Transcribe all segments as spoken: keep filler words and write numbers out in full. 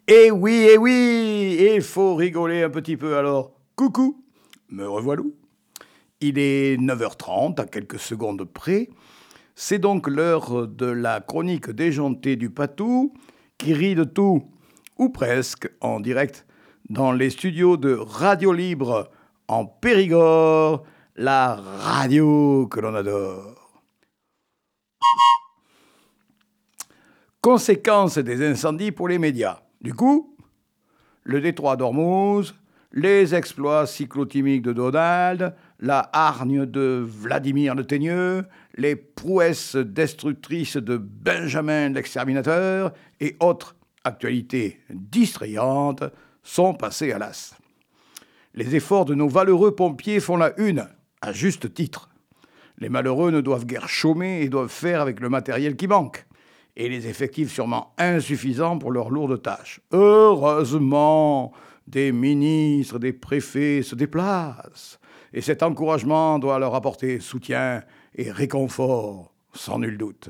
Eh oui, eh oui, il faut rigoler un petit peu alors. Coucou, me revoilà. Il est neuf heures trente, à quelques secondes près. C'est donc l'heure de la chronique déjantée du Patou, qui rit de tout, ou presque, en direct, dans les studios de Radio Libre, en Périgord, la radio que l'on adore. Conséquences des incendies pour les médias. Du coup, le détroit d'Ormuz, les exploits cyclotimiques de Donald, la hargne de Vladimir le Teigneux, les prouesses destructrices de Benjamin l'exterminateur et autres actualités distrayantes sont passées à l'as. Les efforts de nos valeureux pompiers font la une, à juste titre. Les malheureux ne doivent guère chômer et doivent faire avec le matériel qui manque, et les effectifs sûrement insuffisants pour leurs lourdes tâches. Heureusement, des ministres, des préfets se déplacent, et cet encouragement doit leur apporter soutien et réconfort, sans nul doute.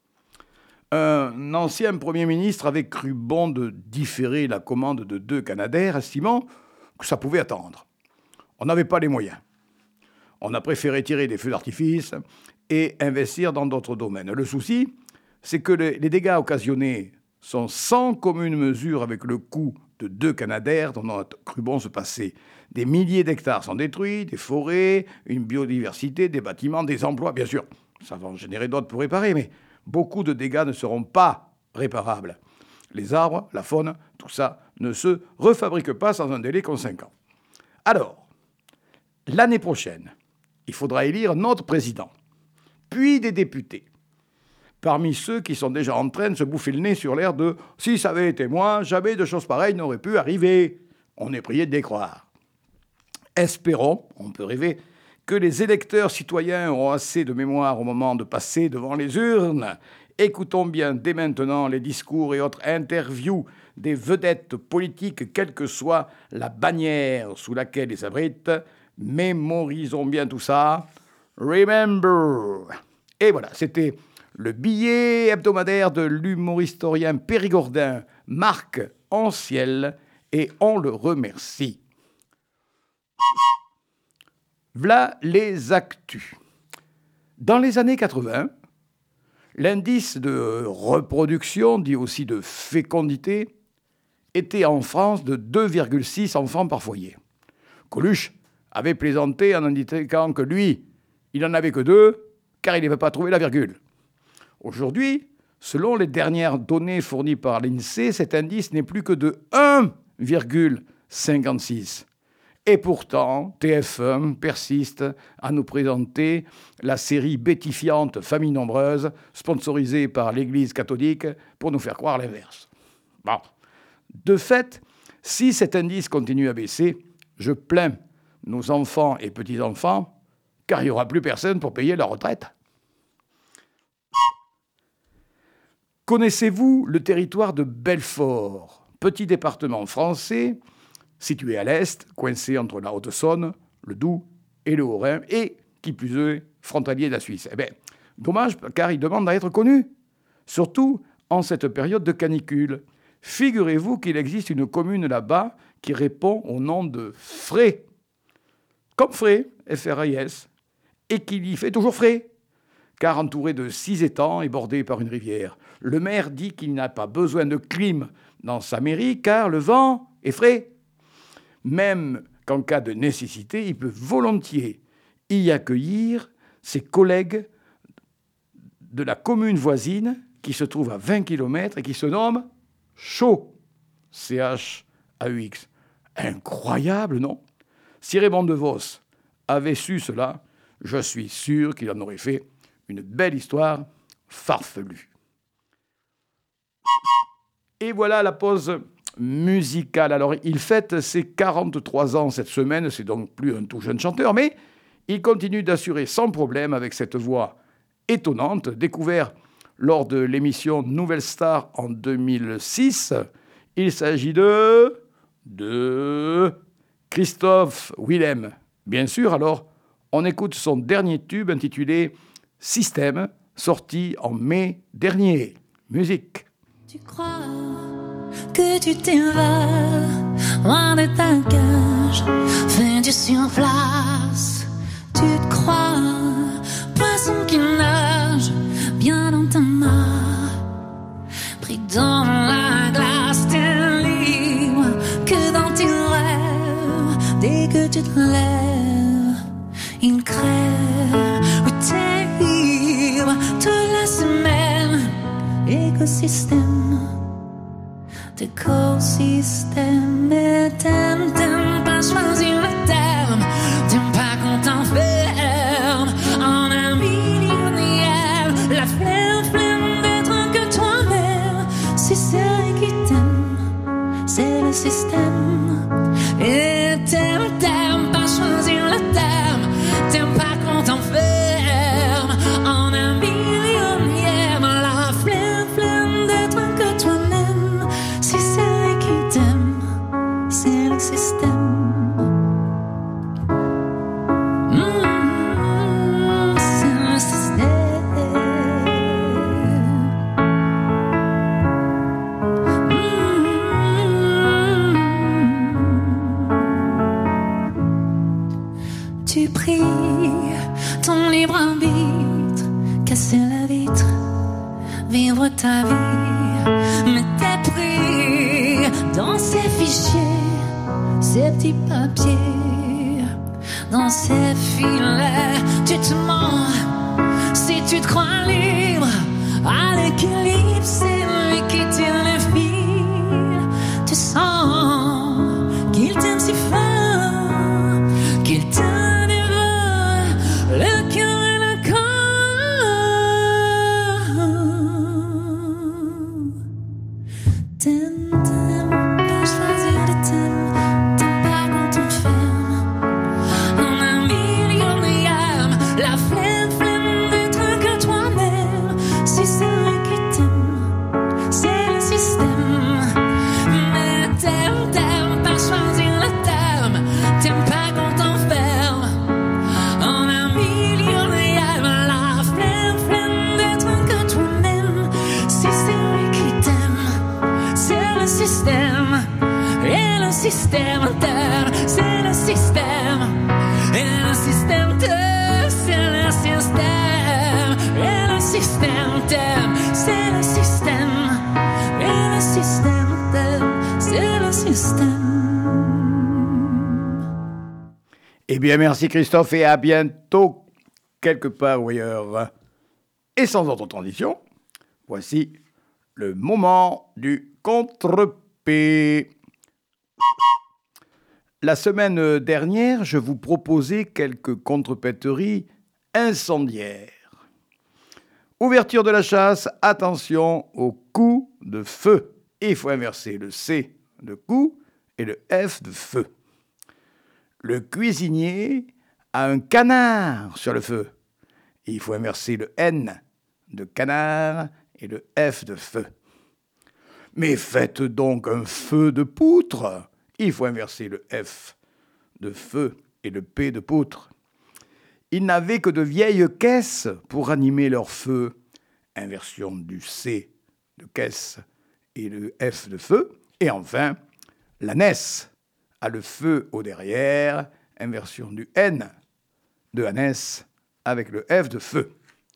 Un ancien Premier ministre avait cru bon de différer la commande de deux Canadair, estimant que ça pouvait attendre. On n'avait pas les moyens. On a préféré tirer des feux d'artifice et investir dans d'autres domaines. Le souci, c'est que les, les dégâts occasionnés sont sans commune mesure avec le coût de deux Canadair dont on a cru bon se passer. Des milliers d'hectares sont détruits, des forêts, une biodiversité, des bâtiments, des emplois. Bien sûr, ça va en générer d'autres pour réparer, mais beaucoup de dégâts ne seront pas réparables. Les arbres, la faune, tout ça ne se refabrique pas sans un délai conséquent. Alors, l'année prochaine, il faudra élire notre président, puis des députés. Parmi ceux qui sont déjà en train de se bouffer le nez sur l'air de « si ça avait été moi, jamais de choses pareilles n'auraient pu arriver ». On est prié de les croire. Espérons, on peut rêver, que les électeurs citoyens auront assez de mémoire au moment de passer devant les urnes. Écoutons bien dès maintenant les discours et autres interviews des vedettes politiques, quelle que soit la bannière sous laquelle ils s'abritent. Mémorisons bien tout ça. Remember. Et voilà, c'était le billet hebdomadaire de l'humorhistorien périgordin Marc Anciel, et on le remercie. V'là les actus. Dans les années quatre-vingts, l'indice de reproduction, dit aussi de fécondité, était en France de deux virgule six enfants par foyer. Coluche avait plaisanté en indiquant que lui, il n'en avait que deux, car il n'avait pas trouvé la virgule. Aujourd'hui, selon les dernières données fournies par l'INSEE, cet indice n'est plus que de un virgule cinquante-six. Et pourtant, T F un persiste à nous présenter la série bétifiante Famille nombreuse, sponsorisée par l'Église catholique, pour nous faire croire l'inverse. Bon. De fait, si cet indice continue à baisser, je plains nos enfants et petits-enfants, car il n'y aura plus personne pour payer leur retraite. Connaissez-vous le territoire de Belfort, petit département français situé à l'est, coincé entre la Haute-Saône, le Doubs et le Haut-Rhin, et, qui plus est, frontalier de la Suisse? Eh bien, dommage, car il demande à être connu, surtout en cette période de canicule. Figurez-vous qu'il existe une commune là-bas qui répond au nom de Fray, comme Fray, F R I S, et qu'il y fait toujours frais, car entouré de six étangs et bordé par une rivière. Le maire dit qu'il n'a pas besoin de clim dans sa mairie, car le vent est frais. Même qu'en cas de nécessité, il peut volontiers y accueillir ses collègues de la commune voisine qui se trouve à vingt kilomètres et qui se nomme Chaux, C H A U X. Incroyable, non? Si Raymond DeVos avait su cela, je suis sûr qu'il en aurait fait une belle histoire farfelue. Et voilà la pause musicale. Alors, il fête ses quarante-trois ans cette semaine, c'est donc plus un tout jeune chanteur, mais il continue d'assurer sans problème avec cette voix étonnante, découvert lors de l'émission Nouvelle Star en deux mille six. Il s'agit de... de... Christophe Willem. Bien sûr, alors, on écoute son dernier tube intitulé « Système », sorti en mai dernier. Musique. Tu crois que tu t'en vas, loin de ta cage, fais du surplace. Tu te crois, poisson qui nage bien dans ta main, pris dans la glace, t'es libre que dans tes rêves. Dès que tu te lèves, il crève. Oui, t'es libre toute la semaine. Écosystème, d'écosystème, et t'aimes, t'aimes pas choisir le terme, t'aimes pas qu'on t'enferme en un millionnaire, la flemme, flemme d'être que toi-même. Si c'est vrai qui t'aime, c'est le système, et t'aimes, t'aimes pas choisir le terme, t'aimes pas qu'on t'enferme en un millionnaire, la flemme, flemme d'être que toi-même. Si c'est vrai qui t'aime, c'est le système. Mmh, c'est le système. Mmh. Tu pries ton libre arbitre, casser la vitre, vivre ta vie, mais t'es pris dans ces fichiers, ces petits papiers, dans ces filets. Tu te mens si tu te crois libre, à l'équilibre, c'est lui qui tient les fils. Tu sens qu'il t'aime si fort, qu'il te dévore le cœur et le corps. T'aimes, t'aimes pas choisir de thème, t'aimes pas quand on ferme en un million d'âmes, la flemme, flemme d'être que toi-même. Si c'est vrai qui t'aime, c'est le système, mais t'aimes, t'aimes pas choisir le terme, t'aimes pas quand on ferme en un million d'âmes, la flemme, flemme d'être que toi-même. Si c'est vrai qui t'aime, c'est le système, et le système interne, c'est le système, et le système interne, c'est le système, et le système interne, c'est le système, et le système interne, c'est le système. Eh bien, merci Christophe et à bientôt, quelque part ou ailleurs. Et sans autre transition, voici le moment du contre-P. La semaine dernière, je vous proposais quelques contrepéteries incendiaires. Ouverture de la chasse, attention au coup de feu. Il faut inverser le C de coup et le F de feu. Le cuisinier a un canard sur le feu. Il faut inverser le N de canard et le F de feu. Mais faites donc un feu de poutre. Il faut inverser le F de feu et le P de poutre. Ils n'avaient que de vieilles caisses pour animer leur feu. Inversion du C de caisse et le F de feu. Et enfin, l'ânesse a le feu au derrière. Inversion du N de ânesse avec le F de feu.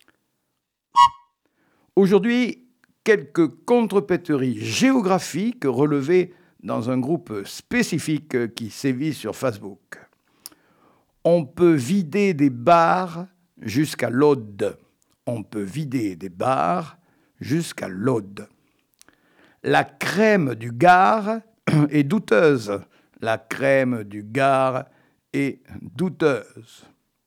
Aujourd'hui, quelques contrepéteries géographiques relevées dans un groupe spécifique qui sévit sur Facebook. On peut vider des bars jusqu'à l'Aude. On peut vider des bars jusqu'à l'Aude. La crème du Gard est douteuse. La crème du Gard est douteuse.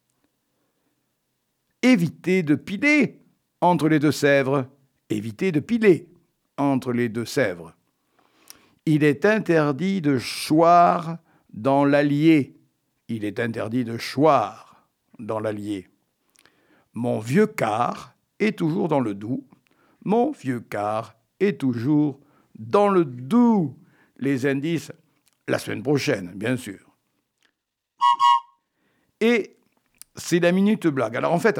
Évitez de piler entre les Deux-Sèvres. Évitez de piler entre les Deux-Sèvres. Il est interdit de choir dans l'Allier. Il est interdit de choir dans l'Allier. Mon vieux car est toujours dans le Doubs. Mon vieux car est toujours dans le Doubs. Les indices, la semaine prochaine, bien sûr. Et c'est la minute blague. Alors en fait,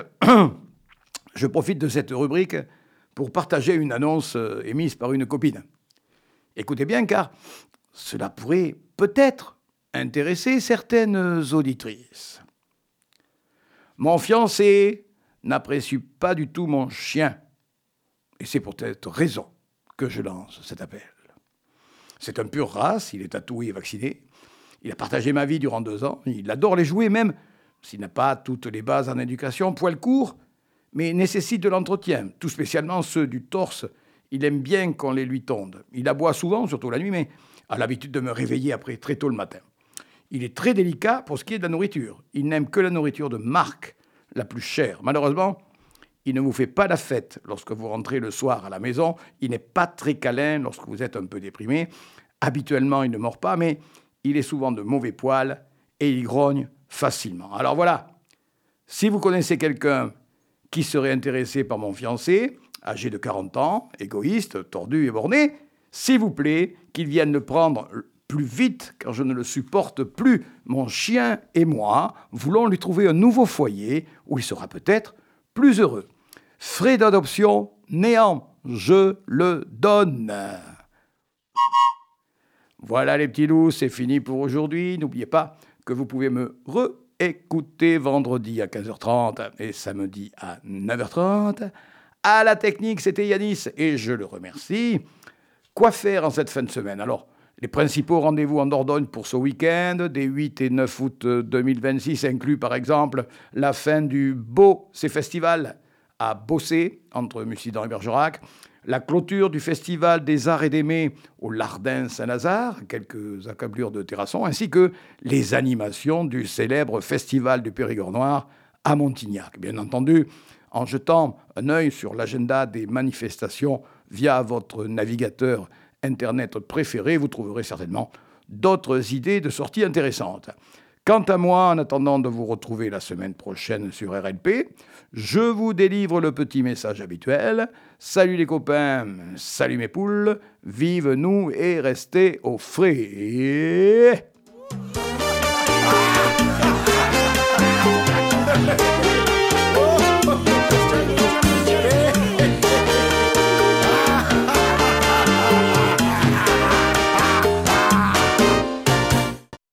je profite de cette rubrique pour partager une annonce émise par une copine. Écoutez bien, car cela pourrait peut-être intéresser certaines auditrices. Mon fiancé n'apprécie pas du tout mon chien. Et c'est pour cette raison que je lance cet appel. C'est un pur race, il est tatoué et vacciné. Il a partagé ma vie durant deux ans. Il adore les jouets, même s'il n'a pas toutes les bases en éducation, poil court, mais nécessite de l'entretien, tout spécialement ceux du torse. Il aime bien qu'on les lui tonde. Il aboie souvent, surtout la nuit, mais a l'habitude de me réveiller après très tôt le matin. Il est très délicat pour ce qui est de la nourriture. Il n'aime que la nourriture de marque, la plus chère. Malheureusement, il ne vous fait pas la fête lorsque vous rentrez le soir à la maison. Il n'est pas très câlin lorsque vous êtes un peu déprimé. Habituellement, il ne mord pas, mais il est souvent de mauvais poil et il grogne facilement. Alors voilà, si vous connaissez quelqu'un qui serait intéressé par mon fiancé, âgé de quarante ans, égoïste, tordu et borné, s'il vous plaît, qu'il vienne le prendre plus vite, car je ne le supporte plus. Mon chien et moi voulons lui trouver un nouveau foyer où il sera peut-être plus heureux. Frais d'adoption, néant, je le donne. Voilà les petits loups, c'est fini pour aujourd'hui. N'oubliez pas que vous pouvez me réécouter vendredi à quinze heures trente et samedi à neuf heures trente. À la technique, c'était Yanis et je le remercie. Quoi faire en cette fin de semaine? Alors, les principaux rendez-vous en Dordogne pour ce week-end, des huit et neuf août deux mille vingt-six, inclut par exemple la fin du Beaucé Festival à Beaucé, entre Mussidan et Bergerac, la clôture du Festival des Arts et des Mets au Lardin Saint-Lazare, quelques accablures de terrassons, ainsi que les animations du célèbre Festival du Périgord noir à Montignac. Bien entendu, en jetant un œil sur l'agenda des manifestations via votre navigateur Internet préféré, vous trouverez certainement d'autres idées de sorties intéressantes. Quant à moi, en attendant de vous retrouver la semaine prochaine sur R L P, je vous délivre le petit message habituel. Salut les copains, salut mes poules, vive nous et restez au frais.